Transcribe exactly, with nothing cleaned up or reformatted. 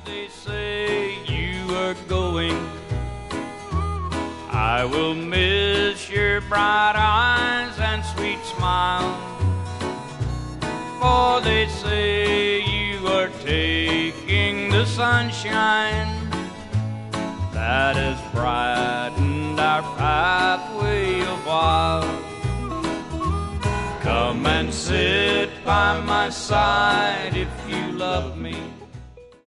they say you are going, I will miss your bright eyes and sweet smile. For they say you are taking the sunshine that has brightened our pathway a while. Come and sit by my side if you love me.